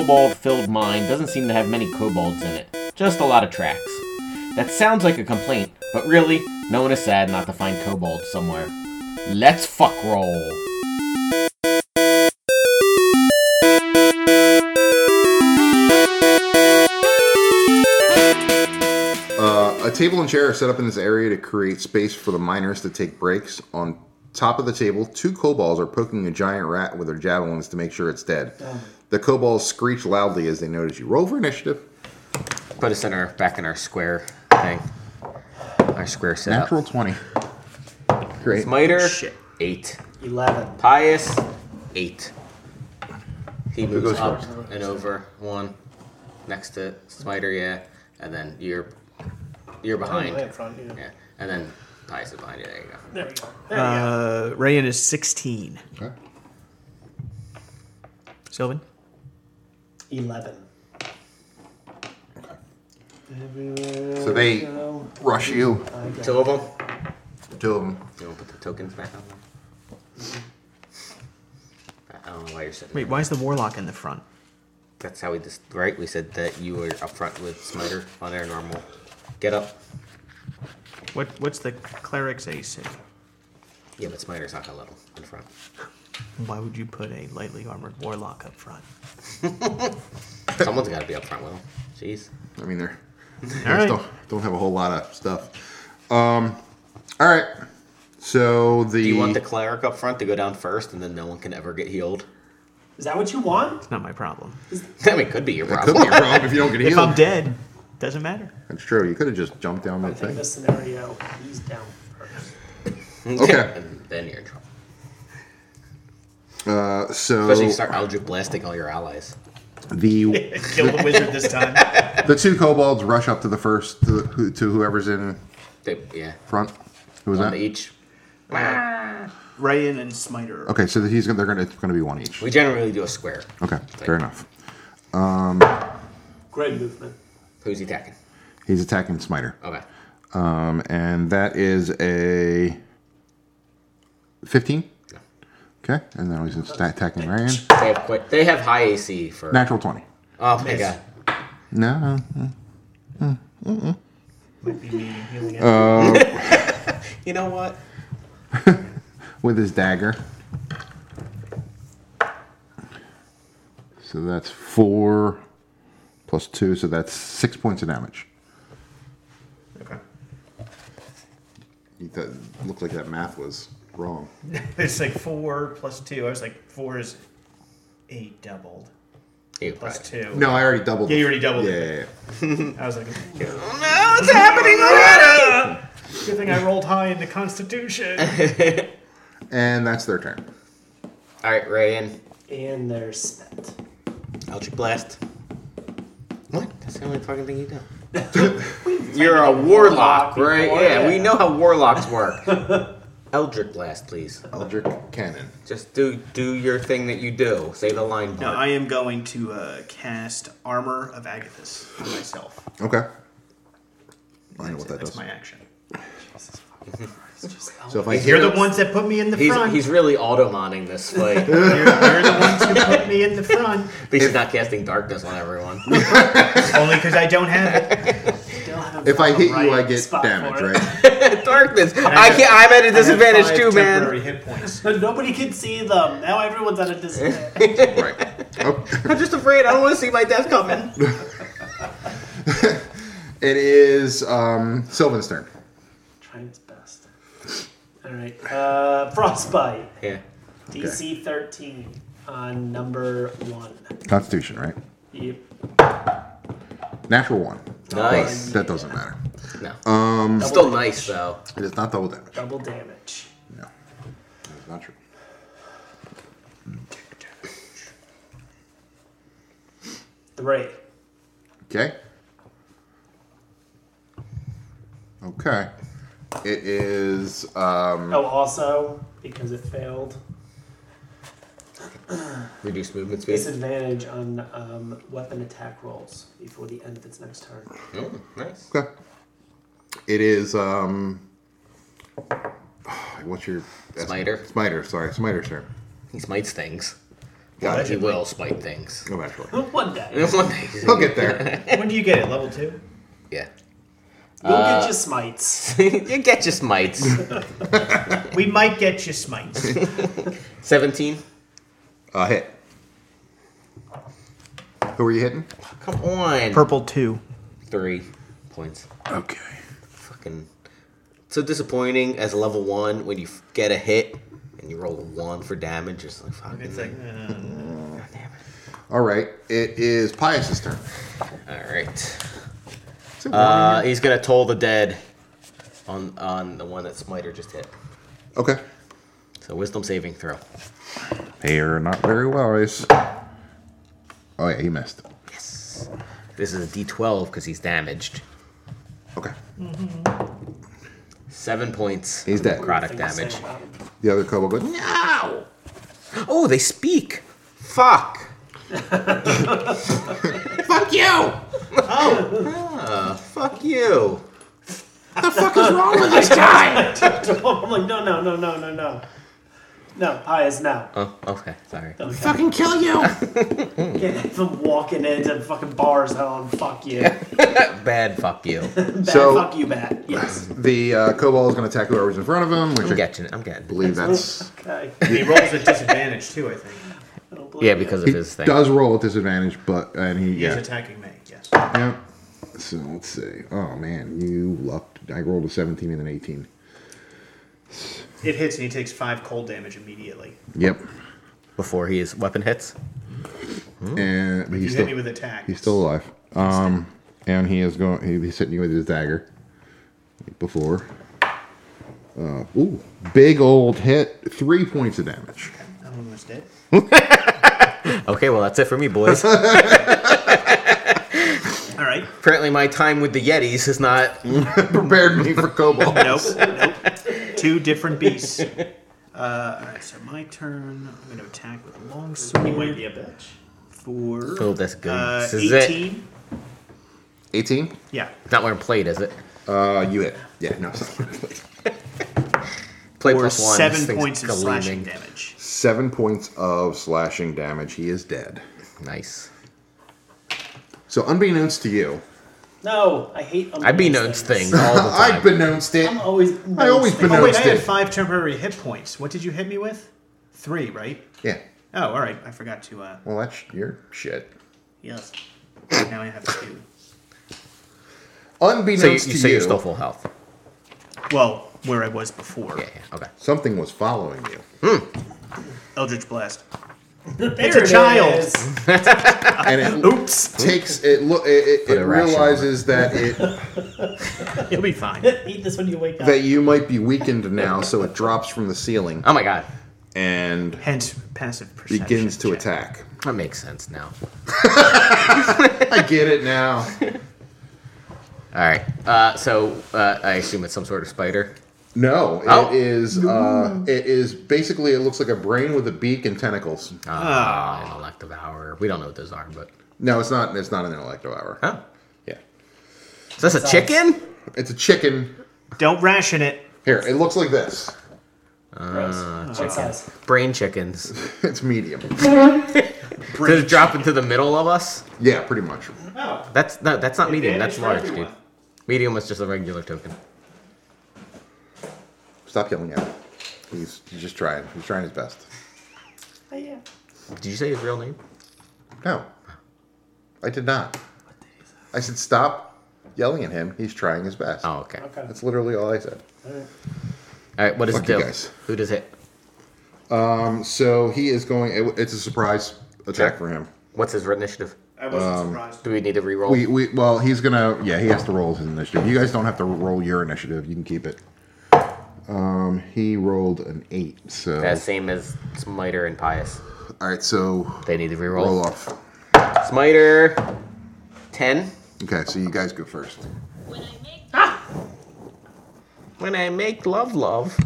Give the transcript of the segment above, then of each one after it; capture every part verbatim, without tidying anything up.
kobold-filled mine doesn't seem to have many kobolds in it. Just a lot of tracks. That sounds like a complaint, but really, no one is sad not to find kobolds somewhere. Let's fuck roll. Uh, a table and chair are set up in this area to create space for the miners to take breaks. On top of the table, two kobolds are poking a giant rat with their javelins to make sure it's dead. Oh. The kobolds screech loudly as they notice you. Roll for initiative. Put us in our back in our square thing. Our square setup. Natural twenty. Great. Smiter, Shit. eight. eleven. Pius, eight. He Who moves goes up first? and over one. Next to Smiter, yeah. And then you're you're behind. Oh, in front, yeah. yeah. And then Pius is behind you. There you go. There we go. There you Uh, go. Rayan is sixteen. Okay. Sylvan? eleven. Okay. So they rush you. Two of them. Two of them. You want to put the tokens back on them? I don't know why you're sitting. Wait, why is the warlock in the front? That's how we just right. We said that you were up front with Smiter on their normal. Get up. What What's the cleric's A C? Yeah, but Smiter's not gonna let him in front. Why would you put a lightly armored warlock up front? Someone's got to be up front with him. Jeez. I mean, they're, they right. don't, don't have a whole lot of stuff. Um, all right. So the. Do you want the cleric up front to go down first, and then no one can ever get healed? Is that what you want? It's not my problem. I mean, it could be your That problem. could be your problem if you don't get If healed. I'm dead, doesn't matter. That's true. You could have just jumped down I that think thing. this scenario, he's down first. Okay. And then you're in trouble. Uh, so Especially if you start Eldritch blasting all your allies. the Kill the wizard this time. the two kobolds rush up to the first to, the, to whoever's in They, yeah. front. Who was One that? to each. Rayan and Smiter. Okay, so he's gonna, they're gonna it's gonna be one each. We generally do a square. Okay, fair enough. Great movement. Who's he attacking? He's attacking Smiter. Okay. Um, and that is a fifteen. No. Okay, and then he's atta- attacking Ryan. They have quite, They have high A C for. Natural twenty. Oh my Miss. god. No. Might be needing healing. Uh, You know what? With his dagger. So that's four plus two, so that's six points of damage. Okay. That looked like that math was wrong. It's like four plus two. I was like, four is eight doubled. Eight Plus plus two. No, I already doubled. Yeah, it. you already doubled yeah, it. Yeah, yeah. I was like, No, it's happening already! good thing I rolled high in the Constitution. And that's their turn. Alright, Rayan. and they're spent. Eldritch Blast. What? That's the only fucking thing you do. You're a warlock, right? before, Yeah, yeah. we know how warlocks work. Eldritch Blast, please. Eldritch Cannon. Just do do your thing that you do. Say the line part. No, I am going to uh, cast Armor of Agathis on myself. Okay. I know That's what that That's does. my action. So if I You're hear the ones that put me in the He's, front. he's really auto-modding this fight. You're, you're the ones who put me in the front. At least he's not casting darkness on everyone. Only because I don't have it. Still haven't if I found the hit you, I right get spot damage, for it. right? Darkness. And I have- can't. I'm at a I have disadvantage five too, temporary man. hit points. But nobody can see them. Now everyone's at a disadvantage. Right. Oh. I'm just afraid. I don't want to see my death coming. It is um, Sylvan's turn. Trying his best. Alright. Uh, Frostbite. Yeah. D C thirteen on number one. Constitution, right? Yep. Natural one. Nice. But that doesn't matter. No. Um, Still nice though. it is not double damage. Double damage. No. That is not true. Three. Okay. Okay. It is um, Oh, also, because it failed, Reduced movement speed. disadvantage on um, weapon attack rolls before the end of its next turn. Oh, nice. okay. It is um, what's your Smiter. Smiter, sorry, Smiter's turn. He smites things. Got He it. will spite things. Eventually. One day. One day. He'll get there. When do you get it? Level two? Yeah. You'll Uh, get your smites. You get your smites. We might get you smites. seventeen. Uh, hit. Who are you hitting? Come on. Purple two. Three points. Okay. Fucking. So disappointing as a level one when you f- get a hit and you roll a one for damage. It's like fucking. It's like, uh, God damn it. All right. It is Pius's turn. All right. Is it Uh, warning he's gonna toll the dead on on the one that Smiter just hit. you? Okay. So wisdom saving throw. They are not very wise. Oh yeah, he missed. Yes. This is a D twelve because he's damaged. Okay. Seven points. He's dead. Necrotic Thing to say damage. about him. The other kobold goes, no! Oh, they speak. Fuck. Fuck you! Ah, fuck you. What the fuck is wrong with this guy? I'm like, no, no, no, no, no, no. No, Pius, no. Oh, okay. Sorry. Okay. Fucking kill you! Can't have him walking into fucking bars telling him, fuck you. Bad. Fuck you. Bad, So- fuck you, bad. Yes. The uh, kobold is going to attack whoever's in front of him, which I'm I getting. I'm getting. believe that's... Okay. he rolls at disadvantage too, I think. I don't believe Yeah, it. because of He his thing. does roll at disadvantage, but... and he, He yeah. is attacking me, yes. Yeah. So let's see. Oh man, you lucked. I rolled a seventeen and an eighteen. It hits and he takes five cold damage immediately. Yep. Before his weapon hits. And but You he's hit still me with attack. he's still alive. Um, and he is going. he- He's hitting you with his dagger. Like before. Uh, ooh, big old hit. Three points of damage. I'm almost dead. Okay, well that's it for me, boys. All right. Apparently, my time with the Yetis is not. Prepared me for kobold. Nope. Nope. Two different beasts. Uh, all right, so my turn. I'm going to attack with a long sword. You might be a bitch. For Oh, that's good. uh, This is it. eighteen. Eighteen. Yeah. It's not wearing plate, is it? Uh, you hit. Yeah, no. it's not. Plate Or plus one. seven this thing's points of slashing gleaming. damage. Seven points of slashing damage. He is dead. Nice. So unbeknownst to you, No, I hate I be known things. things all the time. I've beknownst it. I'm always. I always been. been- Oh, wait, I Noticed had it. five temporary hit points. What did you hit me with? Three, right? Yeah. Oh, all right. I forgot to. Uh, Well, that's your shit. yes. Now I have two. Unbeknownst So, you, to you, so you, you're still full health. Well, where I was before. Yeah, yeah. Okay. something was following you. Eldritch Blast. There It's a it child. is. And it Oops. takes it. Look, it, it, Put it a ration realizes that it You'll be fine. Eat this when you wake up. that you might be weakened now, so it drops from the ceiling Oh my god. and Hence, passive perception. begins to check. attack. That makes sense now. I get it now. All right. Uh, so uh, I assume it's some sort of spider. No, it Oh. is. Uh, it is basically. It looks like a brain with a beak and tentacles. Ah, an elective hour. We don't know what those are, but No, it's not. It's not an electro hour. oh, Yeah, is this a chicken? it's a chicken. Don't ration it. Here, it looks like this. Gross. Uh, What size? Brain chickens. It's medium. Does it drop into the middle of us? Yeah, pretty much. Oh. That's no, that's not medium. That's Advantage large, for dude. everyone. Medium was just a regular token. Stop yelling at him. He's, he's just trying. He's trying his best. Oh, yeah. Did you say his real name? No, I did not. I said stop yelling at him. He's trying his best. Oh, okay. Okay. That's literally all I said. All right. All right. What does Fuck it you do? guys. Who does it? Um, so he is going. It, it's a surprise attack for him. What's his initiative? I wasn't surprised. Do we need to reroll? We, we well, he's gonna. Yeah, he has to roll his initiative. You guys don't have to roll your initiative. You can keep it. Um, he rolled an eight. So That's same as Smiter and Pius. all right. So They need to roll reroll. off. Smiter, ten. Okay, so you guys go first. When I make love, love.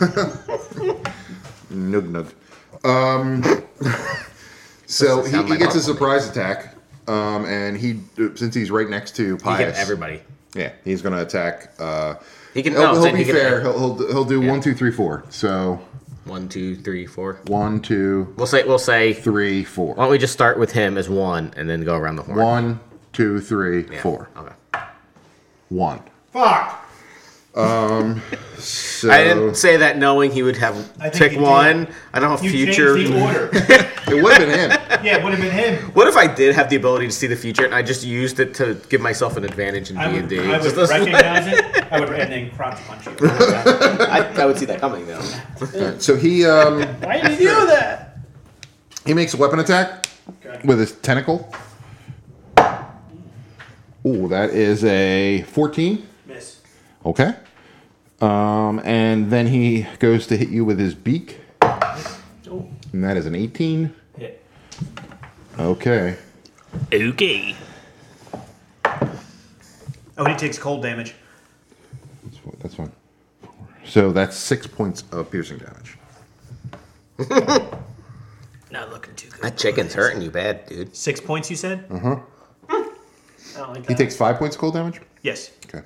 Nug nug. Um, so Doesn't he, sound he like gets a Aquaman. surprise attack. Um, and he since he's right next to He hit Pius, everybody. yeah, he's gonna attack. Uh, He can. he'll, No, I'm he'll saying be he can- fair. He'll, he'll he'll do Yeah. one, two, three, four. So One, two, three, four. One, two, We'll say we'll say. three, four. Why don't we just start with him as one and then go around the horn? One, two, three, Yeah. four. Okay. One. Fuck. So I didn't say that knowing he would have I think pick you did. one. I don't have You future. changed the order. it would have been him. Yeah, it would have been him. What if I did have the ability to see the future and I just used it to give myself an advantage in I D would, and D? I would recognize it. I would and then crotch punch you. I, I would see that coming though. So he um, Why did you do that? he makes a weapon attack Okay. with his tentacle. Ooh, that is a fourteen. Miss. Okay. Um, and then he goes to hit you with his beak, Oh, and that is an eighteen. hit. Okay. Okay. Oh, he takes cold damage. That's, fi- that's fine. So that's six points of piercing damage. Not looking too good. That chicken's hurting you bad, dude. Six points, you said? Uh-huh. I don't like that. He takes five points of cold damage? Yes. Okay.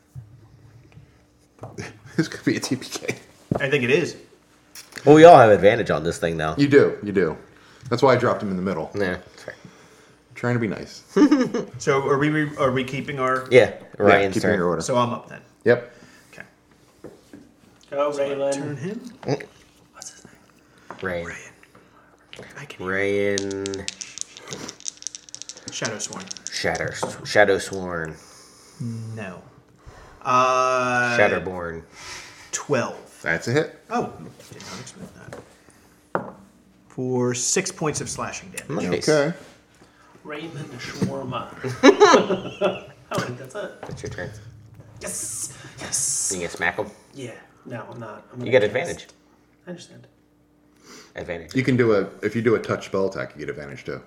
This could be a T P K. I think it is. Well, we all have advantage on this thing now. You do, you do. That's why I dropped him in the middle. Yeah. that's fair. Trying to be nice. So are we re- are we keeping our? Yeah. Yeah, Ryan's keeping turn. your order. So I'm up then. Yep. Okay. Go, Turn Raylan. him. What's his name? Rain. I can Rain. Shadow Sworn. Shatter. Shadow Sworn. No. Uh. Shatterborn. Twelve. That's a hit. Oh, did not expect that. For six points of slashing damage. Nice. Okay. Raymond Shawarma. I don't think that's it. That's your turn. Yes! Yes! You can smack him. Yeah. No, I'm not. I'm You gonna get cast- advantage. I understand. Advantage. You can do a, if you do a touch spell attack, you get advantage too.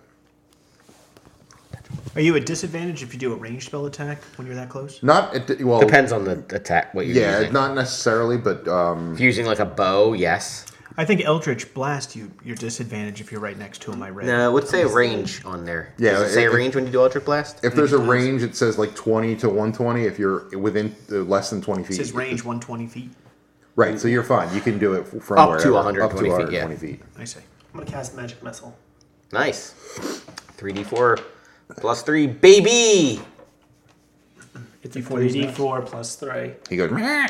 Are you at disadvantage if you do a ranged spell attack when you're that close? Not, at, well, Depends on the attack. What you're yeah, using. not necessarily, but um, If you're using like a bow, yes. I think Eldritch Blast, you you're disadvantage if you're right next to him. I read. No, it would say range on there. Yeah, Does it say it- range when you do Eldritch Blast? if there's a range, it says like twenty to one twenty. If you're within uh, less than twenty It feet, says range one hundred twenty feet. Right, so you're fine. You can do it from Up wherever, to one hundred twenty up to feet, yeah. one hundred twenty feet. I see. I'm gonna cast Magic Missile. Nice. three d four plus three, baby! It's a Before three he's d four plus three. He goes. "Meh."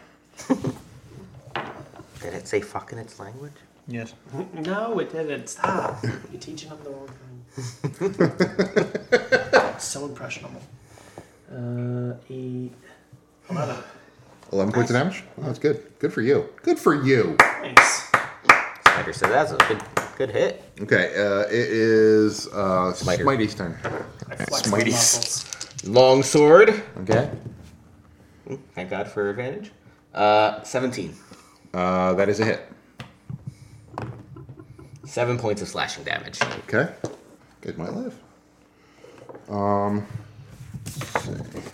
Did it say fucking its language? Yes. No, it didn't. Stop. You're teaching them the wrong thing. So impressionable. Uh, eight, eleven. Eleven points of damage. Oh, that's good. Good for you. Good for you. Thanks. Snyder said that's a good good hit. Okay, uh, it is uh, Smiter. Smitey's turn. I flex my Smitey. muscles. Long sword. Okay. Thank God for advantage. Uh, seventeen. Uh, that is a hit. Seven points of slashing damage. Okay. Good might live. Um. let's see.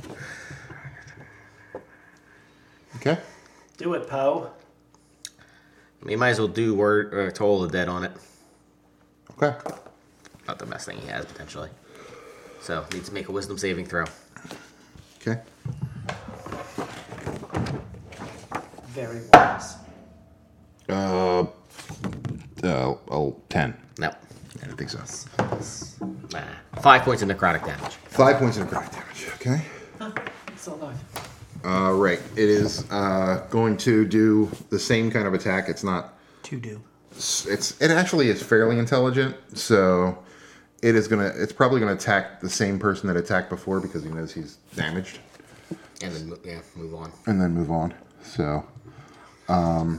Okay. Do it, Poe. We might as well do word uh, Toll the Dead on it. Okay. Not the best thing he has potentially. So needs to make a Wisdom saving throw. Okay. Very wise. Uh. Uh. Oh, ten. No. I don't think so. Nah. Five points of necrotic damage. Five points of necrotic damage. Okay. Huh, it's still alive. Uh, right. It is uh, going to do the same kind of attack. It's not. To do. It's. It actually is fairly intelligent. So, it is gonna. It's probably gonna attack the same person that attacked before because he knows he's damaged, And then mo- yeah, move on. and then move on. So, um,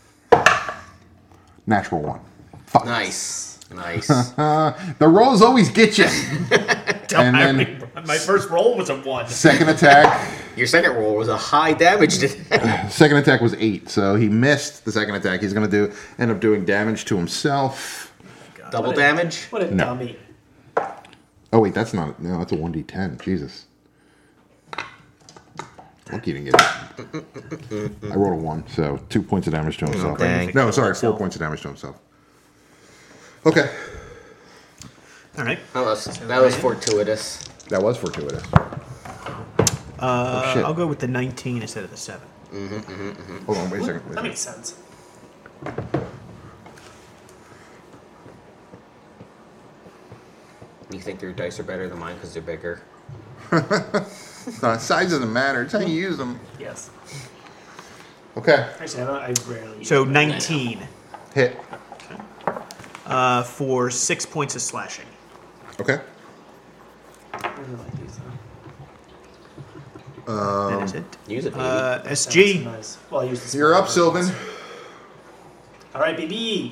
natural one. Fuck. Nice. Nice. Uh, the rolls always get you. And then my first roll was a one. second attack. Your second roll was a high damage to Second attack was eight, so he missed the second attack. He's gonna do end up doing damage to himself. double damage. What a No. dummy. Oh wait, that's not. No, that's a one d ten. Jesus. Lucky you didn't get it. I rolled a one, so two points of damage to himself. dang. No, sorry, four points of damage to himself. Okay, All right. That was that was fortuitous. that was fortuitous. Uh, shit. I'll go with the nineteen instead of the seven. Hold on, wait a second. Wait a That second. makes sense. You think your dice are better than mine because they're bigger? No, size doesn't matter. It's how you use them. Yes. Okay. Actually, I, don't, I rarely use So them. nineteen Hit. uh, for six points of slashing. Okay. I really like these, though. Um, that is it. Use it, baby. Uh, S That G. looks nice. Well, I use the You're small up, Sylvan. versions. All right, baby.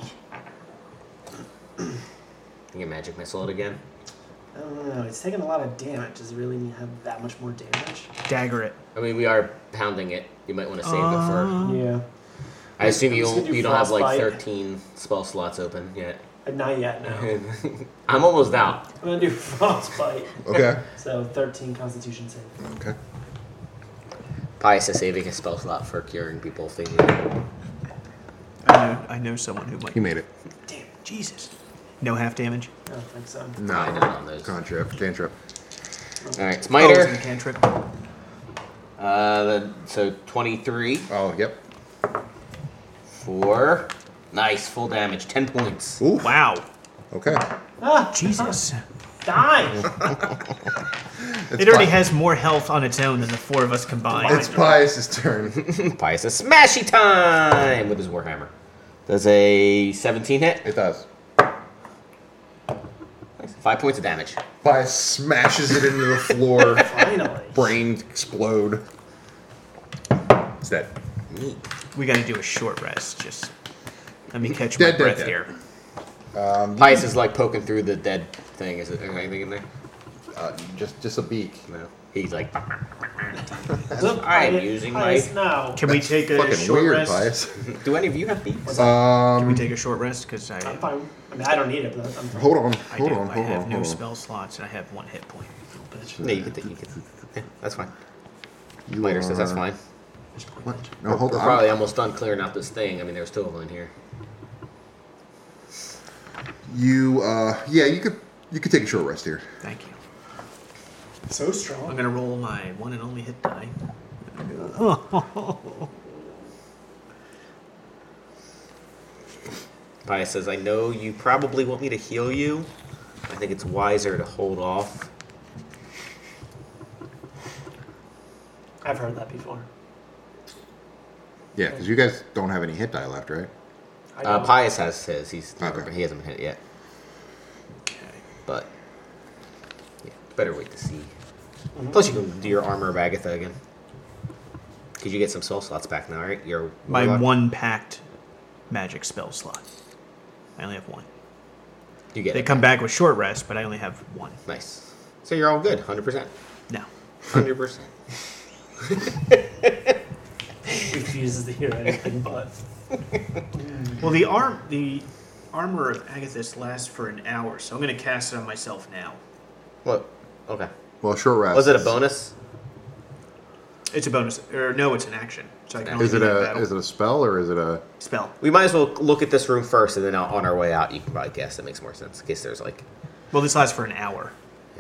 You get magic missile it again. I don't know. It's taking a lot of damage. Does it really have that much more damage? Dagger it. I mean, we are pounding it. You might want to save it for. Yeah. I assume I'm you just don't, gonna do you don't have like frostbite. thirteen spell slots open yet. Uh, Not yet, no. I'm almost out. I'm gonna do frostbite. Okay. So thirteen Constitution save. Okay. Pius is saving his spell slot for curing people if they need it. I know. I know someone who might. He made it. Damn. Jesus. No half damage. I don't think so. No. Probably not on those. Cantrip. Cantrip. All right, Oh, Smiter. it's a cantrip. Uh, the, so twenty-three Oh, yep. for nice full damage, ten points. Ooh. Wow. Okay. Ah, Jesus. die! It's It already Pi- has more health on its own than the four of us combined. It's Pius's turn. Pius is smashy time with his warhammer. Does a seventeen hit? It does. Nice. Five points of damage. Pius smashes it into the floor. Finally. Brains explode. It's dead. Neat. We got to do a short rest. Just let me catch Dead, my dead, breath dead. here. Pius is like poking through the dead thing. Is, it, is there anything in there? Uh, just, just a beak. No. He's like, Look, I'm Pius- using Pius my- now. Can we That's take a fucking short weird, rest? Pius. do any of you have beaks? Can we Um, take a short rest? Because I, I'm fine. I mean, I don't need it, but I'm fine. hold on, I hold do. on, I hold have on, no hold on. spell slots and I have one hit point. Little bitch. No, you can. You can. Yeah, that's fine. You Miter says that's are- fine. What? No, hold We're on. probably almost done clearing out this thing. I mean, there's two of them in here. You, uh, yeah, you could, you could take a short rest here. Thank you. So I'm strong. gonna roll my one and only hit die. Pius says, I know you probably want me to heal you. I think it's wiser to hold off. I've heard that before. Yeah, because you guys don't have any hit die left, right? I Uh, don't. Pius has his. He's never, Okay. he hasn't been hit yet. Okay. But yeah, better wait to see. Plus, you can do your armor of Agatha again. Because you get some spell slots back now, right? Your My warlock? one packed magic spell slot. I only have one. You get They it. come back with short rest, but I only have one. Nice. So you're all good. Hundred percent. No. Hundred percent. Refuses to hear anything but. Well, the arm, the armor of Agathis lasts for an hour, so I'm gonna cast it on myself now. What? Okay. Well, short rest. Was it a bonus? It's a bonus, or no, it's an action. So I can only Is do it that in a, battle. is it a spell or is it a? spell? We might as well look at this room first, and then on our way out, you can probably guess. That makes more sense. In case there's like. Well, this lasts for an hour.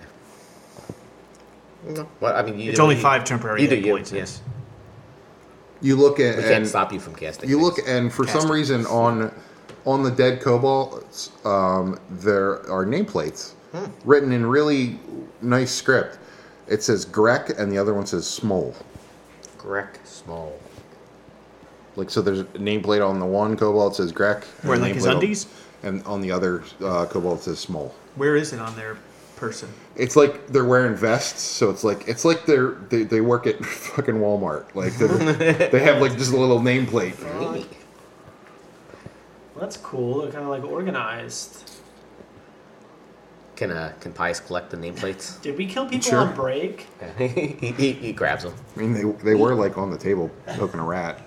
No. What I mean, you It's do- only you- five temporary you do hit you, points. yes. You look at We can't and stop you from casting. you look things. and for Cast some it. reason on on the dead kobolds, um, there are nameplates written in really nice script. It says Grek and the other one says Smol. Grek Small. Like so, there's a nameplate on the one kobold that says Grek. and Wearing a like his nameplate on- undies? And on the other uh, kobold it says Smol. Where is it on their person? It's like they're wearing vests, so it's like it's like they're they, they work at fucking Walmart. Like they're- they have like just a little nameplate. Neat. Well, that's cool. They're kind of like organized. Can uh can Pius collect the nameplates? Did we kill people Sure. on break? he, he, he grabs them. I mean, they they were like on the table poking a rat.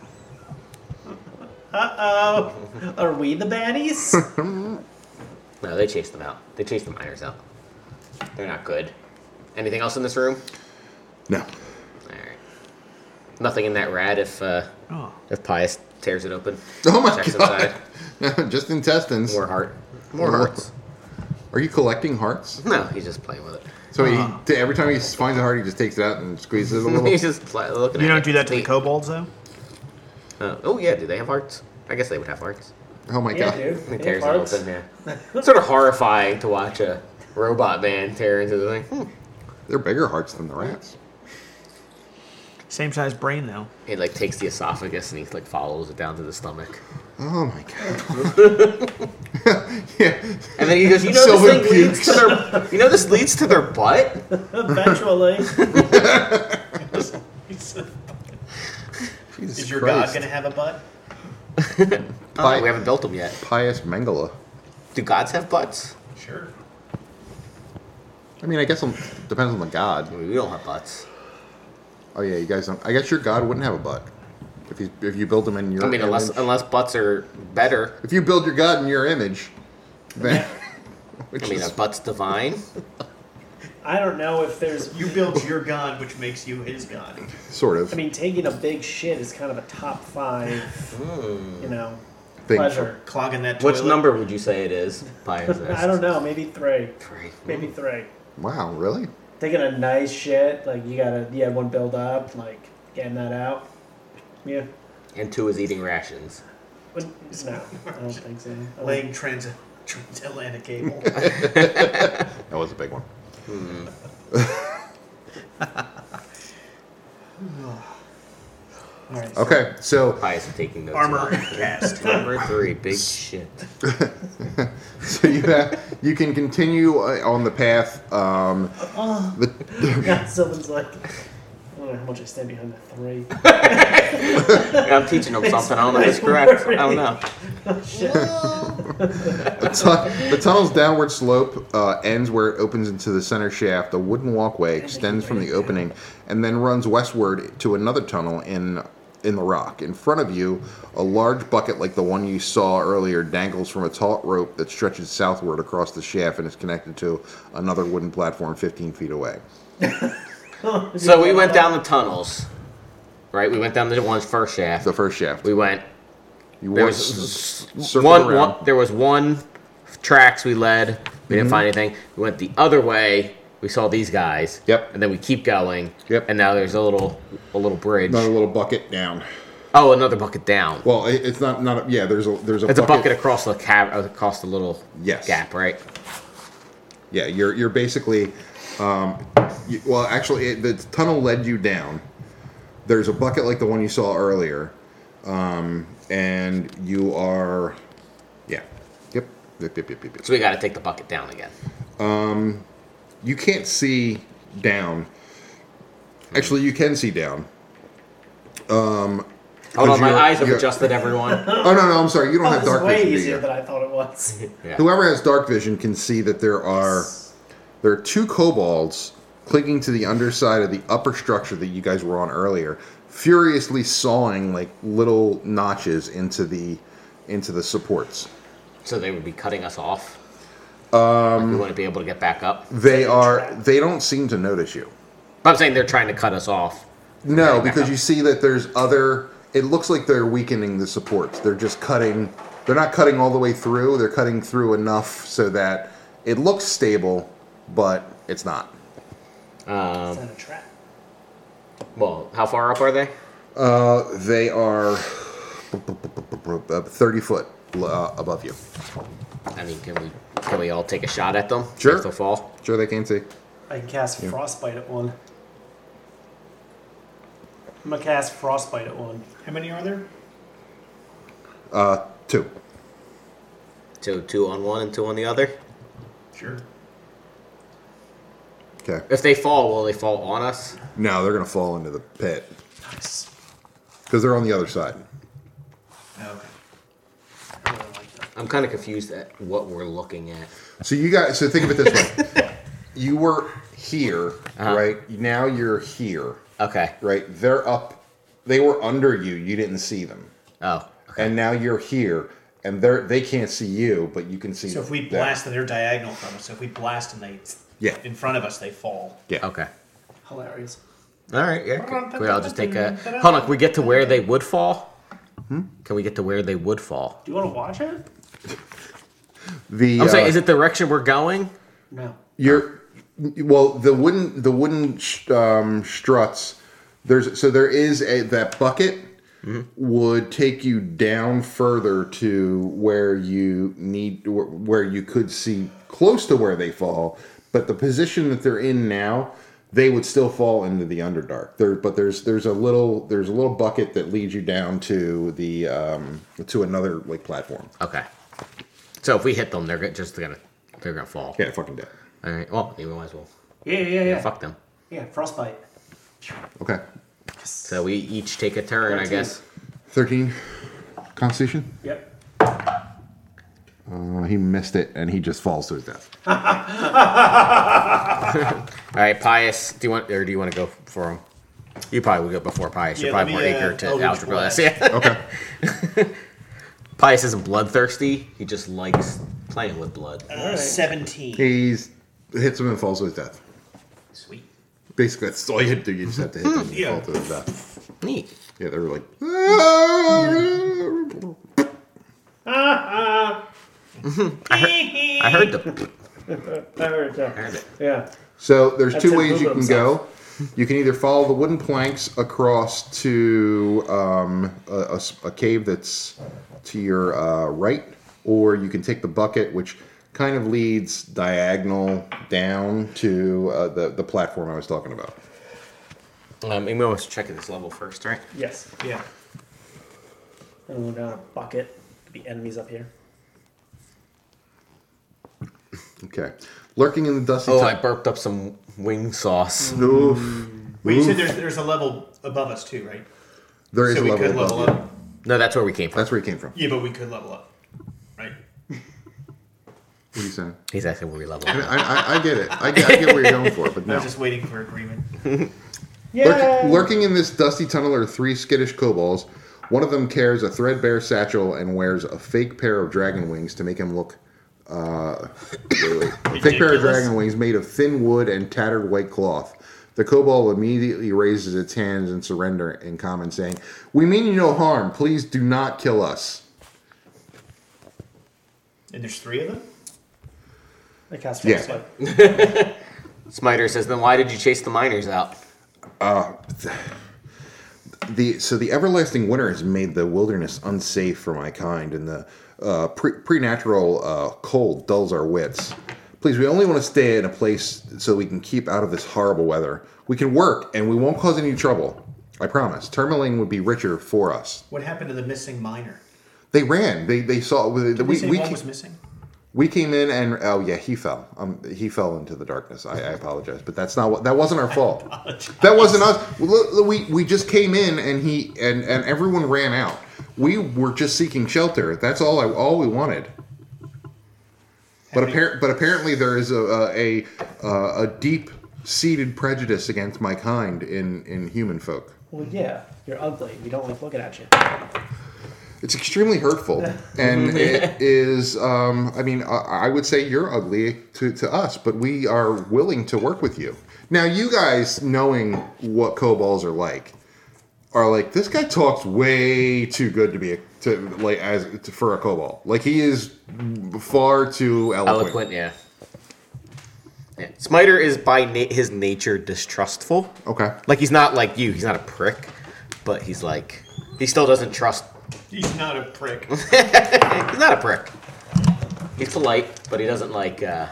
Uh oh. Are we the baddies? No, they chased them out. They chased the miners out. They're not good. Anything else in this room? No. All right. Nothing in that rat if uh, Oh. if Pius tears it open. Oh my Checks god! inside. Just intestines. More heart. More More. hearts. Are you collecting hearts? No, he's just playing with it. So he Uh-huh. t- every time he finds a heart, he just takes it out and squeezes it a little. he's just play, looking You at don't it. do that to the Neat. kobolds, though? Uh, oh yeah, do they have hearts? I guess they would have hearts. Oh my Yeah, god. dude. It They tears have it hearts. open, yeah. It's sort of horrifying to watch a robot man tear into the thing. Hmm. They're bigger hearts than the rats. Same size brain though. He like takes the esophagus and he like follows it down to the stomach. Oh my god. Yeah. And then he goes, you know Sylvan this thing leads to their, you know this leads to their butt? Eventually. Jesus Is your Christ. god gonna have a butt? Oh, we haven't built them yet. Pious Mengele. Do gods have butts? Sure. I mean, I guess it depends on the god. I mean, we don't have butts. Oh yeah, you guys don't. I guess your god wouldn't have a butt if you if you build him in your. I mean, unless image. unless butts are better. If you build your god in your image, then. which I mean, is, a butt's divine. I don't know if there's. You build your god, which makes you his god. sort of. I mean, taking a big shit is kind of a top five, you know, thing. pleasure. Clogging that Which toilet. number would you say it is? Pious. I don't know, maybe three. Three. Maybe three. Wow, really? Taking a nice shit, like you gotta, you had one build up, like getting that out. Yeah. And two is eating rations. But, no, I don't think so. I don't- Laying trans transatlantic cable. That was a big one. All right, so Okay, so Pious is taking notes. Armor cast. Number three, big shit. so you have, you can continue uh, on the path. Um, the, yeah, someone's like, I don't know how much I stand behind the three. I'm teaching them something. I don't know if it's correct. I don't know. Shit. the, tu- the tunnel's downward slope uh, ends where it opens into the center shaft. A wooden walkway extends from the opening and then runs westward to another tunnel in in the rock. In front of you, a large bucket like the one you saw earlier dangles from a taut rope that stretches southward across the shaft and is connected to another wooden platform fifteen feet away. So we went down the tunnels, right? We went down the one's first shaft. The first shaft. We went. You There walk, was s- circled one, around. one. There was one tracks we led. We didn't find anything. We went the other way. We saw these guys. Yep. And then we keep going. Yep. And now there's a little, a little bridge. Another little bucket down. Oh, another bucket down. Well, it, it's not not a, yeah. There's a there's a It's a bucket across the cab, across the little Yes. gap, right? Yeah, you're you're basically, um, you, well, actually, it, the tunnel led you down. There's a bucket like the one you saw earlier, um, and you are, yeah, yep, yep, yep, yep, yep. yep. So we got to take the bucket down again. You can't see down. Actually, you can see down. Hold on, my you're- eyes have you're- adjusted, everyone. Oh no, no, I'm sorry. You don't Oh, have this is dark way vision. do easier you? than I thought it was. Yeah. Whoever has dark vision can see that there are there are two kobolds clinging to the underside of the upper structure that you guys were on earlier, furiously sawing like little notches into the into the supports. So they would be cutting us off. Um, like we wouldn't be able to get back up. They Setting are trap. they don't seem to notice you. But I'm saying they're trying to cut us off. No, Getting back because up. you see that there's other. It looks like they're weakening the supports. They're just cutting. They're not cutting all the way through. They're cutting through enough so that it looks stable, but it's not. Um, Is that a trap? well, how far up are they? Uh, they are thirty foot uh, above you. I mean, can we can we all take a shot at them? Sure. If they'll fall. Sure, they can see. I can cast Frostbite at one. I'm gonna cast Frostbite at one. How many are there? Uh, two. So two on one and two on the other. Sure. Okay. If they fall, will they fall on us? No, they're gonna fall into the pit Nice. because they're on the other side. Okay. I really like that. I'm kind of confused at what we're looking at. So you guys, so think of it this way: you were here, Uh-huh. right? Now you're here, Okay. right? They're up. They were under you. You didn't see them, Oh. Okay. and now you're here, and they're they can't see you, but you can see. So if we them. blast them, they're diagonal from us. So if we blast them, they Yeah. in front of us, they fall. yeah. Okay. Hilarious. All right. Yeah. Can, can we all just take a? Hold on. Can we get to where they would fall? Hmm? Can we get to where they would fall? Do you want to watch it? The I'm uh, saying, is it the direction we're going? No. You're well. The wooden the wooden sh- um, struts. There's so there is a that bucket mm-hmm. would take you down further to where you need, where you could see close to where they fall. But the position that they're in now, they would still fall into the Underdark. There, but there's there's a little there's a little bucket that leads you down to the um, to another like platform. Okay. So if we hit them, they're go- just gonna they're gonna fall. Yeah, fucking dead. All right. Well, we might as well. Yeah, yeah, yeah. Yeah, Fuck them. yeah frostbite. Okay. So we each take a turn, I thirteen. guess. Thirteen. Constitution. Yep. Uh, he missed it, and he just falls to his death. All right, Pius. Do you want or do you want to go for him? You probably would go before Pius. You're Yeah, probably let more me, eager uh, to Eldritch algebra. Blast. Yeah. Okay. Pius isn't bloodthirsty. He just likes playing with blood. Uh, Seventeen. He's hits him and falls to his death. Sweet. Basically, that's all you have to do. You just have to hit him and Yeah. fall to his death. Neat. Yeah, they were like. I heard the. I heard that. I heard it. Yeah. So there's That's two him ways you moving can go. You can either follow the wooden planks across to um, a, a s- a cave that's to your uh, right, or you can take the bucket, which kind of leads diagonal down to uh, the the platform I was talking about. Um, we must check this level first, right? Yes. Yeah. And we'll go down a bucket. Could be enemies up here. Okay, lurking in the dusty. Oh, tu- I burped up some wing sauce. Oof. Wait, you said Oof. there's there's a level above us too, right? There is so a we level could above level you. up. No, that's where we came from. That's where he came from. Yeah, but we could level up, right? What are you saying? He's asking where we level. I, I, I get it. I get, I get where you're going for, but I no. was just waiting for agreement. Yeah. Lurk, lurking in this dusty tunnel are three skittish kobolds. One of them carries a threadbare satchel and wears a fake pair of dragon wings to make him look. Uh, wait, wait. A fake pair of Ridiculous. dragon wings made of thin wood and tattered white cloth. The kobold immediately raises its hands in surrender in common, saying, "We mean you no harm. Please do not kill us." And there's three of them? I cast Yeah. frostbite. Smiter says, "Then why did you chase the miners out?" The so the everlasting winter has made the wilderness unsafe for my kind, and the uh, pre- preternatural uh, cold dulls our wits. Please, we only want to stay in a place so we can keep out of this horrible weather. We can work, and we won't cause any trouble. I promise. Tourmaline would be richer for us. What happened to the missing miner? They ran. They they saw. We Did we, we say we, one ca- was missing? we came in and oh yeah, he fell. Um, he fell into the darkness. I, I apologize, but that's not what. That wasn't our fault. That wasn't us. Look, We we just came in and he and and everyone ran out. We were just seeking shelter. That's all. I all we wanted. But appar- but apparently there is a a a, a deep seated prejudice against my kind in in human folk. Well, yeah. You're ugly. We don't like looking at you. It's extremely hurtful, and it is. Um, I mean, I, I would say you're ugly to, to us, but we are willing to work with you. Now, you guys, knowing what kobolds are like, are like this guy talks way too good to be a, to like as to, for a kobold. Like he is far too eloquent. Eloquent, yeah. Yeah. Smiter is by na- his nature distrustful. Okay. Like he's not like you. He's not a prick, but he's like he still doesn't trust. He's not a prick. He's not a prick. He's polite, but he doesn't like. Uh,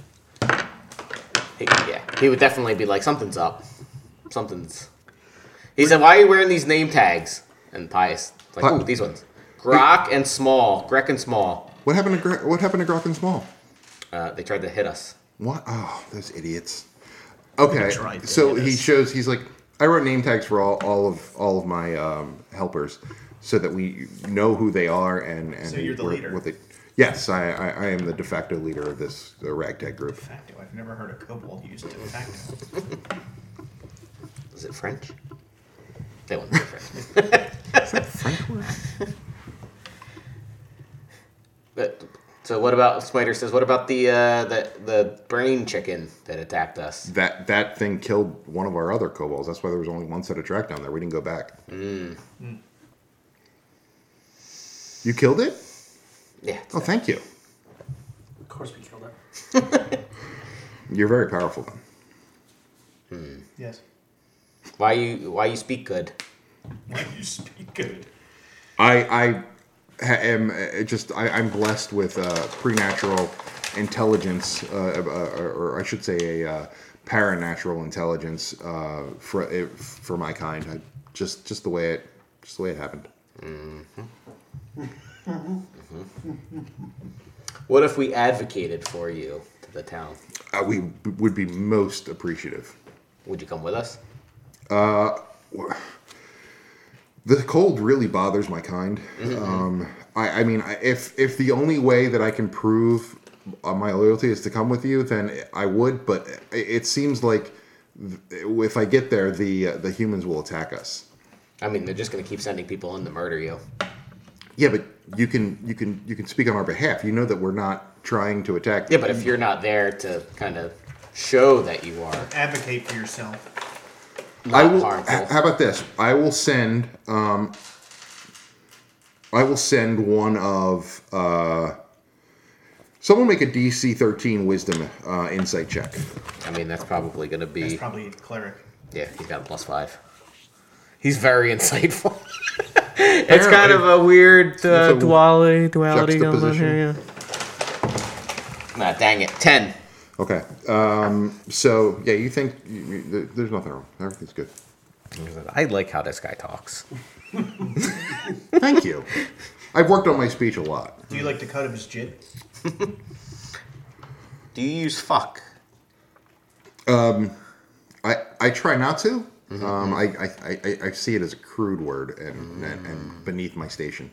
he, yeah, he would definitely be like something's up. Something's. He said, "Why are you wearing these name tags?" And Pius like, Pi- "Ooh, these ones." Grok and Small, Grek and Small. What happened to Gre- what happened to Grok and Small? Uh, they tried to hit us. What? Oh, those idiots. Okay, tried to so hit he us. shows he's like, I wrote name tags for all, all of all of my um, helpers, so that we know who they are and and So you're the where- leader. what they. Yes, I, I, I am the de facto leader of this uh, ragtag group. Facto. I've never heard a kobold use de facto. Is it French? They wouldn't say French. But, so what about Smiter says? What about the uh, the the brain chicken that attacked us? That that thing killed one of our other kobolds. That's why there was only one set of track down there. We didn't go back. Mm. You killed it? Yeah. Oh, thank you. Of course we killed it. You're very powerful then. Yes. Why you why you speak good? When you speak good. I I ha- am uh, just I, I'm blessed with uh, preternatural intelligence, uh, uh, or, or I should say a uh, paranatural intelligence uh, for it, for my kind. I, just just the way it just the way it happened. Mm-hmm. Mm-hmm. What if we advocated for you to the town? Uh, we b- would be most appreciative. Would you come with us? Uh, the cold really bothers my kind. Mm-hmm. Um, I, I mean, I- if if the only way that I can prove uh, my loyalty is to come with you, then I would. But it, it seems like th- if I get there, the uh, the humans will attack us. I mean, they're just going to keep sending people in to murder you. Yeah, but you can you can you can speak on our behalf. You know that we're not trying to attack. Yeah, but if you're not there to kind of show that you are Advocate for yourself. not I will. harmful. h- How about this? I will send. Um, I will send one of. Uh, someone make a D C thirteen Wisdom uh, Insight check. I mean, that's probably going to be... That's probably a cleric. Yeah, he's got a plus five. He's very insightful. It's kind of a weird uh, It's a duality, duality going on juxtaposition. here. Yeah. Nah, dang it. Ten. Okay. Um, so yeah, you think you, you, there- there's nothing wrong. Everything's good. I like how this guy talks. Thank you. I've worked on my speech a lot. Do you like the cut of his jib? Do you use fuck? I, I try not to. Um, I, I, I, I see it as a crude word and, and, and beneath my station.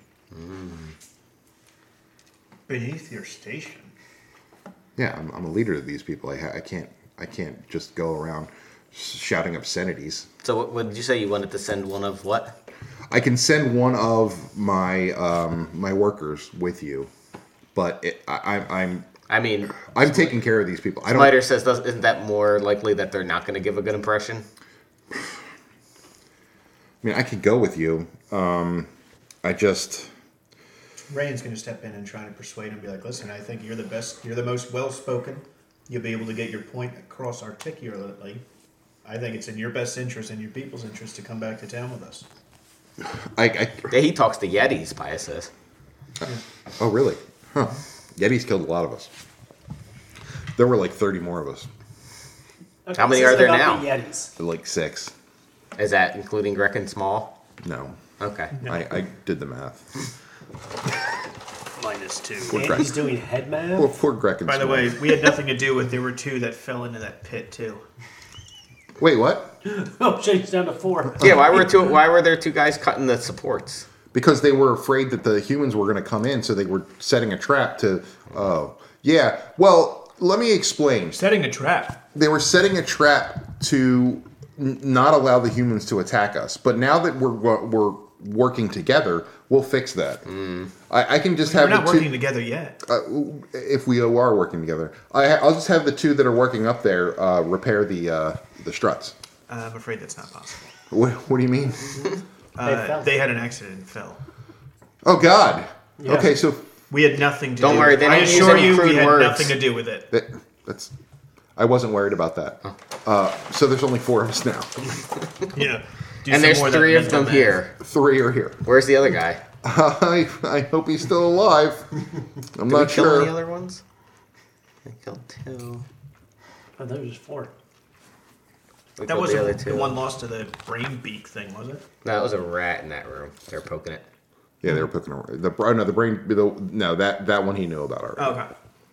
Beneath your station. Yeah, I'm, I'm a leader of these people. I, ha- I can't I can't just go around shouting obscenities. So what, what did you say? You wanted to send one of what? I can send one of my um, my workers with you, but it, I, I'm I'm I mean, I'm taking care of these people. I don't. Smiter says, does, isn't that more likely that they're not going to give a good impression? I mean, I could go with you. Um, I just. Rayan's going to step in and try to persuade him. Be like, listen, I think you're the best. You're the most well-spoken. You'll be able to get your point across articulately. I think it's in your best interest and your people's interest to come back to town with us. I, I Yeah, he talks to Yetis, Pius says. oh really? Huh? Yetis killed a lot of us. There were like thirty more of us. Okay, How many this are is there about now? The Yetis. Like six. Is that including Grec and Small? No, Okay. I, I did the math. Minus two. Poor And Greg. he's doing head math. Poor, poor Greg and By the Small. way, we had nothing to do with. There were two that fell into that pit too. Wait, what? Oh, shit, he's down to four. Yeah, why were two? Why were there two guys cutting the supports? Because they were afraid that the humans were going to come in, so they were setting a trap to. Oh, yeah. Well, let me explain. Setting a trap. They were setting a trap to n- not allow the humans to attack us. But now that we're we're working together, we'll fix that. I, I can just We're have not the working two. together yet. Uh, if we are working together, I, I'll just have the two that are working up there uh, repair the uh, the struts. Uh, I'm afraid that's not possible. What, what do you mean? Uh, fell. they had an accident and fell. Oh God. Yeah. Okay, so We had nothing to Don't do worry, with they it. I didn't use assure any you, we crude had words. nothing to do with it. that, that's. I wasn't worried about that. Uh, so there's only four of us now. Yeah. Do And some there's more of that three of mental them math. here. Three are here. Where's the other guy? I, I hope he's still alive. I'm Did not we kill sure. any other ones? I killed two. I thought it was just four. We That killed the other wasn't two. the one lost to the brain beak thing, was it? No, it was a rat in that room. They were poking it. Yeah, they were poking around. The oh, no, the brain. The, no, that that one he knew about already. Oh, okay.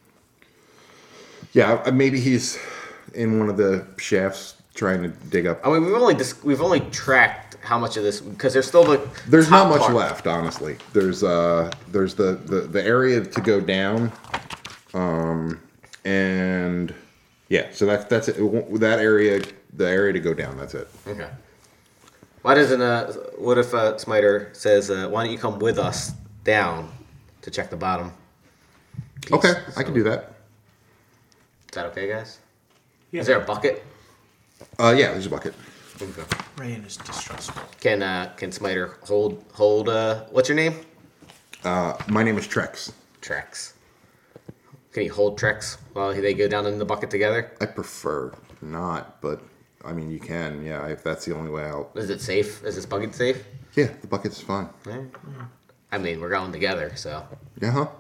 Yeah, uh, maybe he's in one of the shafts trying to dig up. I mean, we've only dis- we've only tracked how much of this because there's still the There's top not much part. left, honestly. There's uh, there's the, the, the area to go down, um, and yeah, so that's that's it. It won't- that area, the area to go down. That's it. Okay. Why doesn't uh? What if uh, Smiter says, uh, "Why don't you come with us down to check the bottom?" piece?" Okay, I So- can do that. Is that okay, guys? Yeah. Is there a bucket? Uh, yeah, there's a bucket. Okay. Rayan is distrustful. Can uh can Smiter hold hold uh what's your name? Uh, my name is Trex. Trex. Can you hold Trex while they go down in the bucket together? I prefer not, but I mean, you can, yeah, if that's the only way out. Is it safe? Is this bucket safe? Yeah, the bucket's fine. Yeah. I mean, we're going together, so. Yeah, huh?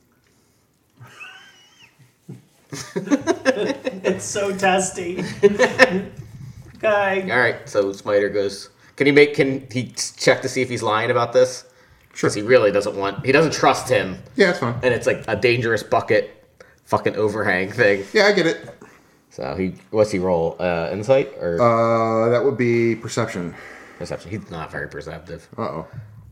It's so testy. Okay. All right, so Smiter goes. Can he make? Can he check to see if he's lying about this? Sure. Because he really doesn't want. He doesn't trust him, Yeah, it's fine. and it's like a dangerous bucket, fucking overhang thing. Yeah, I get it. So he, what's he roll? Uh, insight or Uh, that would be perception. perception? He's not very perceptive. Uh-oh.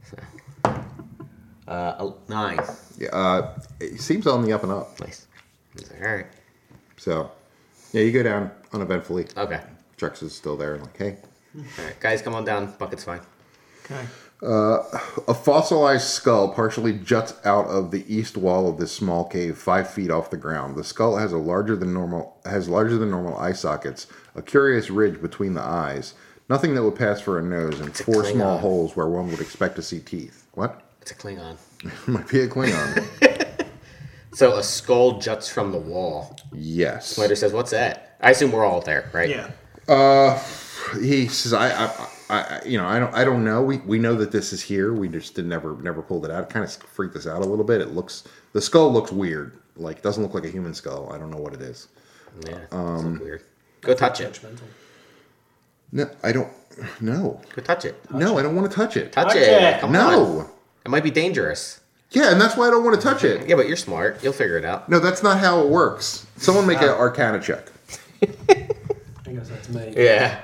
Uh, a nine. Yeah, uh, it seems on the up and up. Nice. He's like, all right. So, yeah, you go down uneventfully. Okay. Trex is still there, like, hey. All right, guys, come on down. Bucket's fine. Okay. A fossilized skull partially juts out of the east wall of this small cave, five feet off the ground. The skull has a larger than normal has larger than normal eye sockets, a curious ridge between the eyes, nothing that would pass for a nose, and a four small Klingon. holes where one would expect to see teeth. What? It's a Klingon. Might be a Klingon. So a skull juts from the wall. Yes. Smiter says, "What's that?" I assume we're all there, right? Yeah. Uh, he says, I, I, I, you know, I don't, I don't know. We, we know that this is here. We just did never, never pulled it out. It kind of freaked us out a little bit. It looks, the skull looks weird. Like, it doesn't look like a human skull. I don't know what it is. Yeah. Um, weird. Go touch it. Judgmental. No, I don't. No, Go touch it. no, I don't want to touch it. Touch, Touch it. it. Come No. on. It might be dangerous. Yeah, and that's why I don't want to touch it. Yeah, but you're smart. You'll figure it out. No, that's not how it works. Someone make an Arcana check. I guess that's me. Yeah.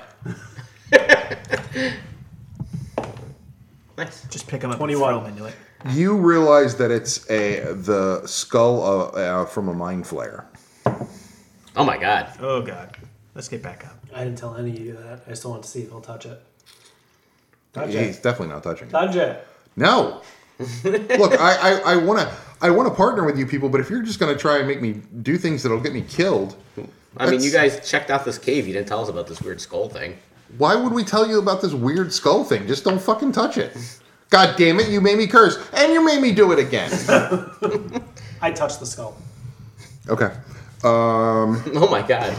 Nice. Just pick them up twenty-one. and throw them into it. You realize that it's a the skull uh, uh, from a mind flare. Oh my god. Oh, God. Let's get back up. I didn't tell any of you that. I still want to see if he'll touch it. Touch He's it. definitely not touching it. Touch it. No. Look, I, I, I want to I want to partner with you people, but if you're just going to try and make me do things that'll get me killed, I mean, you that's- guys checked out this cave. You didn't tell us about this weird skull thing. why would we tell you about this weird skull thing? Just don't fucking touch it. God damn it, you made me curse, and you made me do it again. I touched the skull. Okay. Um, Oh my god.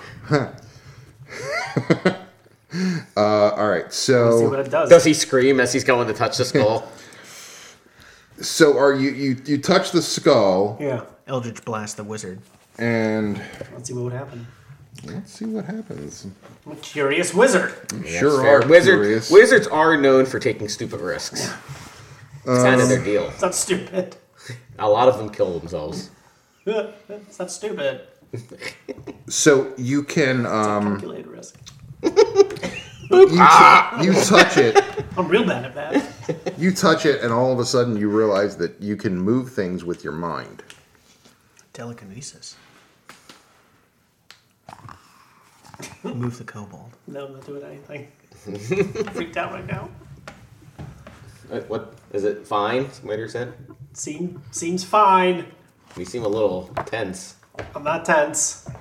uh, all right, See so what it does. Does he scream as he's going to touch the skull? so are you, you you touch the skull, Yeah. Eldritch Blast the wizard. and Let's see what would happen. let's see what happens. I'm a curious wizard. Sure Fair. are Wizard, curious. Wizards are known for taking stupid risks. It's kind of their deal. It's not stupid. A lot of them kill themselves. It's not stupid. So you can um, Calculated risk. you, t- you touch it. I'm real bad at that. You touch it, and all of a sudden you realize that you can move things with your mind. Telekinesis. Move the kobold. No, I'm not doing anything. I'm freaked out right now. What, what is it? Fine. Waiter said. Seem, seems fine. You seem a little tense. I'm not tense.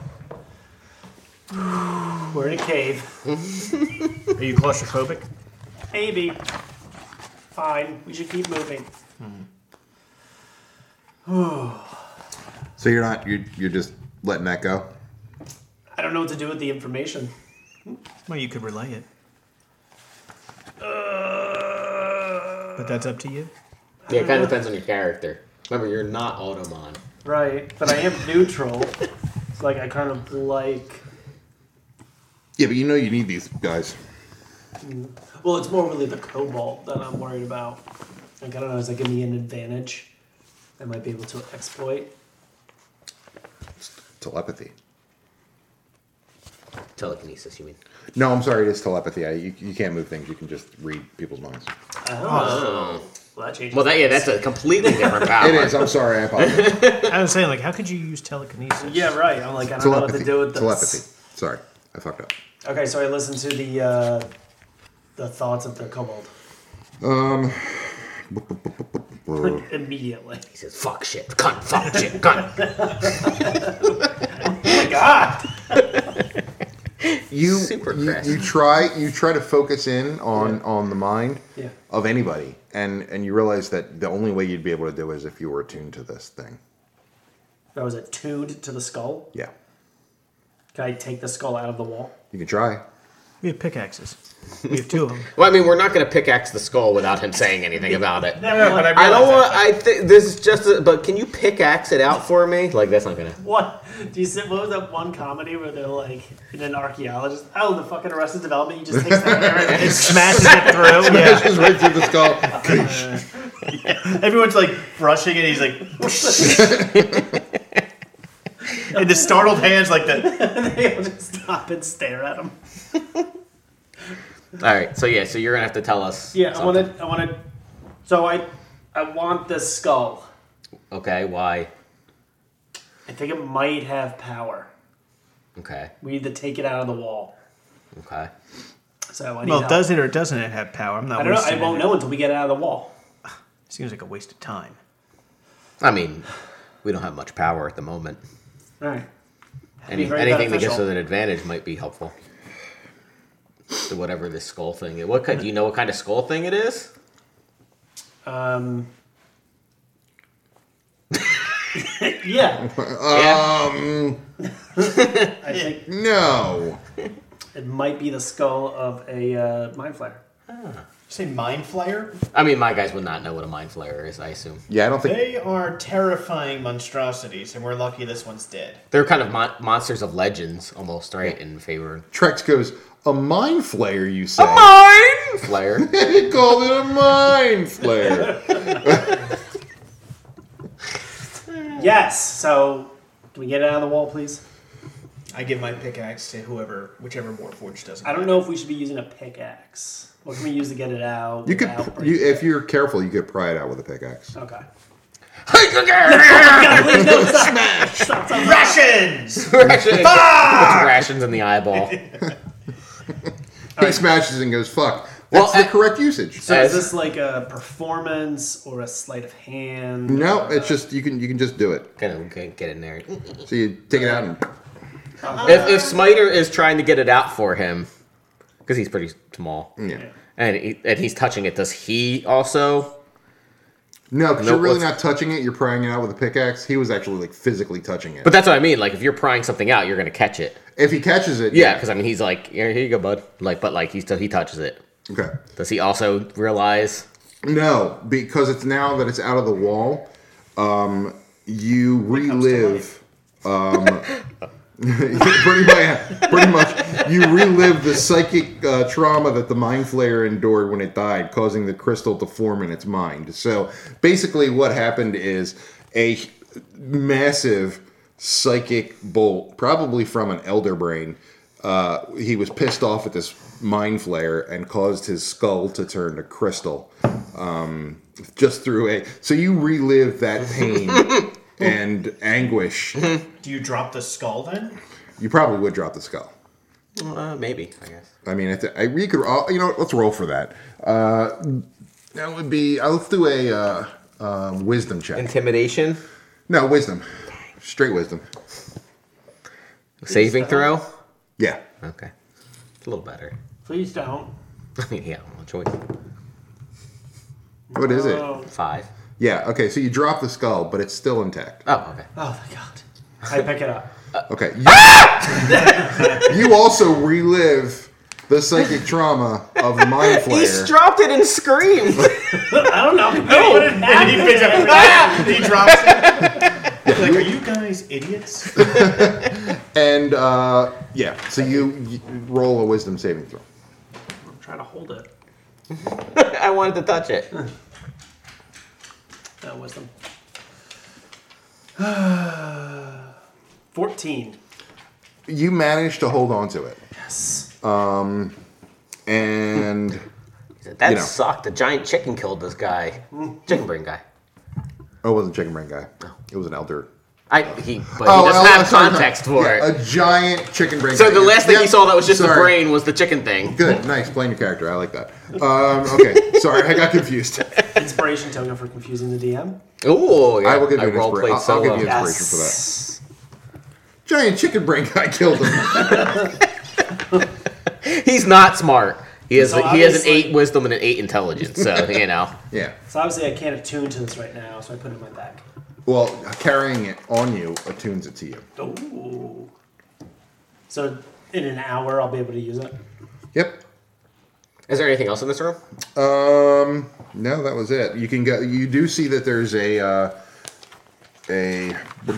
We're in a cave. Are you claustrophobic? Maybe. Fine. We should keep moving. So you're not you're, you're just letting that go. I don't know what to do with the information. Well, you could relay it. Uh, But that's up to you. Yeah, it kind of depends on your character. Remember, you're not Automon. right, but I am neutral. It's like I kind of like. Yeah, but you know you need these guys. Well, it's more really the cobalt that I'm worried about. Like I don't know, does that give me an advantage? I might be able to exploit. Telepathy. Telekinesis, you mean? No, I'm sorry, it is telepathy. I, you, you can't move things. You can just read people's minds. Oh, well that changes. Well, that, yeah, that's a completely different power. It is. I'm sorry. I apologize. I was saying, like, how could you use telekinesis? Yeah, right. I'm like I don't know what to Telepathy. do with this. Telepathy. Sorry, I fucked up. Okay, so I listened to the uh, the thoughts of the kobold Um. immediately. He says, fuck shit, cunt, fuck shit, cunt. Oh my god! You, Super you crass. you try you try to focus in on on the mind Yeah. of anybody, and and you realize that the only way you'd be able to do it is if you were attuned to this thing. That was attuned to the skull. Yeah, Can I take the skull out of the wall? you can try. We have pickaxes. We have two of them. Well, I mean, we're not going to pickaxe the skull without him saying anything about it. Never mind. I don't want. I think this is just. A, but can you pickaxe it out for me? Like that's not gonna. What? Do you see, what was that one comedy where they're like, in an archaeologist, oh, the fucking Arrested Development, he just takes the hammer and It smashes it through. Yeah. Smashes right through the skull. Everyone's like brushing it. He's like, and the startled hands like that. they all just stop and stare at him. All right. So yeah. So you're gonna have to tell us. Yeah, I want something. to. I want to. So I, I want this skull. Okay. Why? I think it might have power. Okay. We need to take it out of the wall. Okay. So I need Well, help. does it or doesn't it have power? I'm not. I don't know. I wasting won't it. know until we get it out of the wall. Seems like a waste of time. I mean, we don't have much power at the moment. All right. Any, very anything that gives beneficial. us an advantage might be helpful. To whatever this skull thing is. What kind, do you know what kind of skull thing it is? Um. yeah, Um, I think no. it might be the skull of a uh, mind flayer. Say mind flayer? I mean, my guys would not know what a mind flayer is, I assume. Yeah, I don't think. They are terrifying monstrosities, and we're lucky this one's dead. They're kind of mon- monsters of legends, almost, right? In favor. Trex goes, a mind flayer, you say? Mind flayer. He called it a mind flayer. Yes. So, can we get it out of the wall, please? I give my pickaxe to whoever, whichever Warforged doesn't. I don't know if we should be using a pickaxe. What can we use to get it out? You could, without you, breaking if you're careful, you could pry it out with a pickaxe. it? Okay. Smash! Please, no, stop. Stop, stop, stop. Rations! Rations. Rations in the eyeball. He smashes and goes, fuck. Well, That's the I- correct usage. So As- is this like a performance or a sleight of hand? No, or it's a- just, you can you can just do it. Kind of get get in there. So you take it out and... If, if Smiter is trying to get it out for him, because he's pretty small, Yeah. and he, and he's touching it, does he also? No, because Nope, you're really let's- not touching it. You're prying it out with a pickaxe. He was actually like physically touching it. But that's what I mean. Like, if you're prying something out, you're gonna catch it. If he catches it... Yeah, because I mean, he's like, here, here you go, bud. Like, but like, he's he touches it. Okay. Does he also realize? No, because it's now that it's out of the wall, um, you relive... Um, pretty much, pretty much, you relive the psychic uh, trauma that the mind flayer endured when it died, causing the crystal to form in its mind. So basically, what happened is a massive psychic bolt, probably from an elder brain. Uh, he was pissed off at this mind flayer and caused his skull to turn to crystal. Um, just through a so you relive that pain and anguish. Do you drop the skull then? You probably would drop the skull. Uh, maybe, I guess. I mean, I, th- I we could. Uh, you know, what, let's roll for that. Uh, that would be. Uh, let's do a uh, uh, wisdom check. Intimidation, No, wisdom. Straight wisdom. saving throw. Yeah. Okay, it's a little better. Please don't. I mean, yeah, no choice. What is it? Oh, Five. Yeah. Okay. So you drop the skull, but it's still intact. Oh, okay. oh my god. I pick it up. Okay. You, you also relive the psychic trauma of the mind He flayer. dropped it and screamed. I don't know. No, what And then he picks up and he drops it. Like, are you guys idiots? and uh, yeah. So you, you roll a wisdom saving throw. I'm trying to hold it. I wanted to touch it. No wisdom. Fourteen. You manage to hold on to it, Yes. and That You know. sucked. The giant chicken killed this guy. Chicken brain guy. oh, it wasn't chicken brain guy. It was an elder. I he, but Oh, he doesn't oh, have sorry, context sorry. for Yeah, it. A giant chicken brain. So guy. the last thing Yep. he saw that was just the Sorry. brain was the chicken thing. Good, nice, playing your character. I like that. Um, okay, sorry, I got confused. Inspiration token for confusing the D M. Ooh, yeah. I will give you I an role inspiration. played I'll, I'll give you solo. inspiration for that. Giant chicken brain guy killed him. He's not smart. He has So he has an obviously- eight wisdom and an eight intelligence. So you know. Yeah. So obviously I can't attune to this right now, so I put it in my bag. Well, carrying it on you attunes it to you. Ooh. So in an hour I'll be able to use it. Yep. Is there anything else in this room? Um, no, that was it. You can go. You do see that there's a uh, a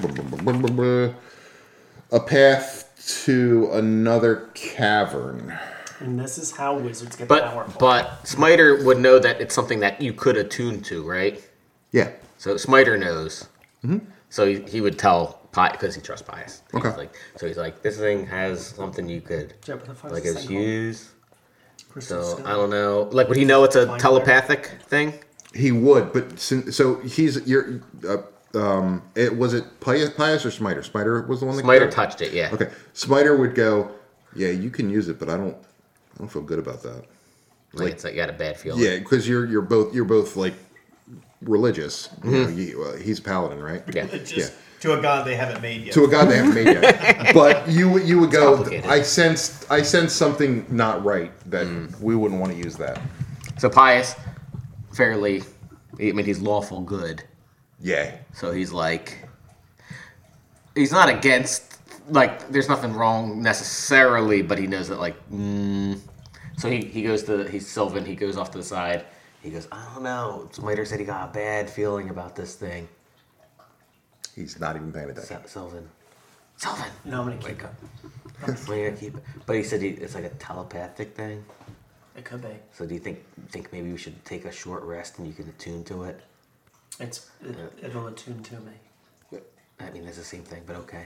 a path to another cavern. And this is how wizards get But powerful. but Smiter would know that it's something that you could attune to, right? Yeah. So Smiter knows. Mm-hmm. So he, he would tell Pi because he trusts Pius. He's Okay. Like, so he's like, this thing has something you could Yeah, what the fuck like is it's this thing called? use. Crystal So Stone. I don't know. Like, would he know it's a Mind telepathic thing? He would, but sin- so he's you're. Uh, um, it was it Pius, Pius or Smiter? Smiter was the one that Smiter got- touched it, yeah. Okay, Smiter would go. Yeah, you can use it, but I don't. I don't feel good about that. Like, it's like you got a bad feeling. Yeah, because you're you're both you're both like religious. You know, you, uh, he's a paladin, right? Yeah. Just Yeah. to a god they haven't made yet. To a god they haven't made yet. But you you would go. complicated. I sensed I sensed something not right that we wouldn't want to use that. So Pius, fairly, I mean, he's lawful good. Yeah. So he's like, he's not against, like, there's nothing wrong necessarily, but he knows that, like, mm. So he, he goes to, he's Sylvan, he goes off to the side. He goes, I don't know. Smiter said he got a bad feeling about this thing. He's not even paying attention. Sil- Sylvan. Sylvan! No, I'm gonna keep Wake it. up. Well, you gotta keep it. But he said he, it's like a telepathic thing. It could be. So do you think think maybe we should take a short rest and you can attune to it? It's it, it'll attune to me. I mean, it's the same thing, but okay.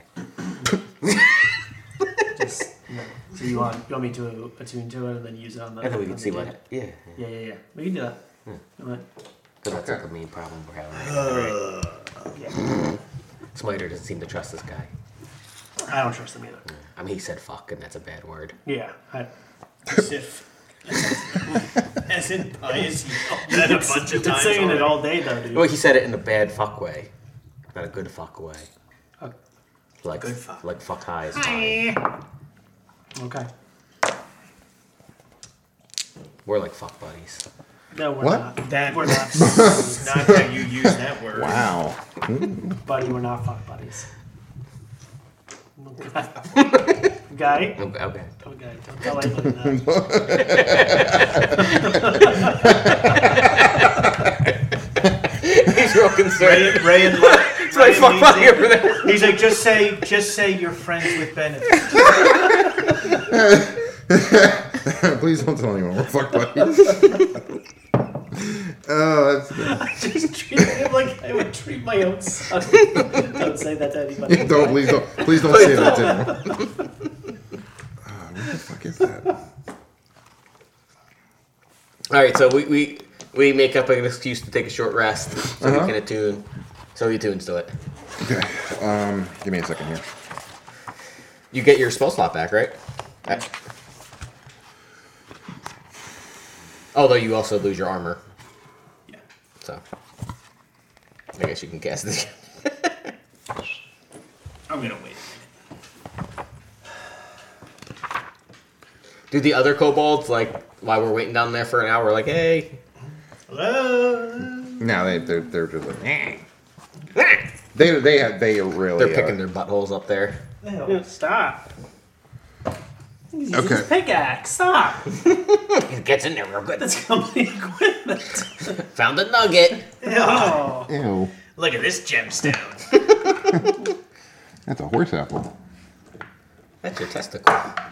Just no. So you want you want me to attune to it and then use it on the. And then we on can the see dead? what. Yeah. Yeah, yeah, yeah. We can do that. Yeah. Alright. Because that's like the main problem we're having right now. Yeah. Smiter doesn't seem to trust this guy. I don't trust them either. I mean, he said fuck, and that's a bad word. Yeah. I, As if. As in pious. You yelled that a bunch of been times. saying it already. all day though, dude. Well, he said it in a bad fuck way, not a good fuck way. Uh, Like Good fuck. like fuck high is fine. Okay. We're like fuck buddies. No, we're What? not. That We're not. is not how you use that word. Wow. Buddy, we're not fuck buddies. Okay. Guy? Okay. okay. Okay, don't tell anybody that. He's real concerned. Ray, Ray and Lo- It's like Ryan fuck leans buddy in. over there. He's like, just say, just say you're friends with benefits. Please don't tell anyone we're fuck buddies. Oh, that's good. I just treated him like I would treat my own son. Don't say that to anybody. Don't please don't please don't say that to him. Oh, what the fuck is that? All right, so we, we we make up an excuse to take a short rest so Uh-huh. we can attune. So he tunes to it. Okay. Um, give me a second here. You get your spell slot back, right? Uh, Although you also lose your armor. Yeah. So I guess you can cast it. I'm gonna wait. Do the other kobolds, like, while we're waiting down there for an hour, like, hey, Hello. No, they they're they're just like eh. they they have they really they're picking uh, their buttholes up there. Ew, stop. He's using Okay. his pickaxe. Stop. He gets in there real good. That's company equipment. Found a nugget. Oh. Ew. Look at this gemstone. That's a horse apple. That's your testicle.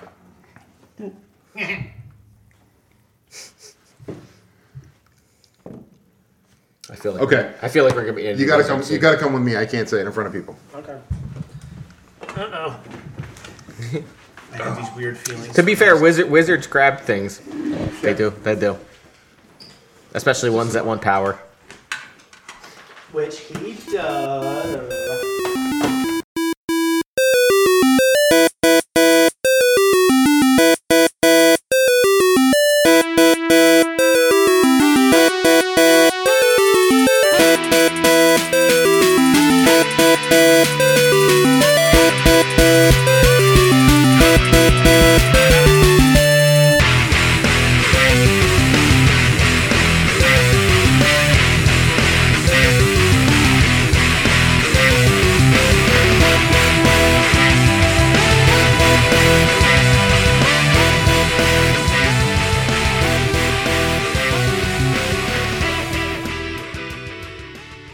I feel like Okay. I feel like we're gonna be. In You gotta come. You gotta come with me. I can't say it in front of people. Okay. Uh-oh. I have these weird feelings. To be fair, wizard wizards grab things. They do. They do. Especially ones that want power. Which he does.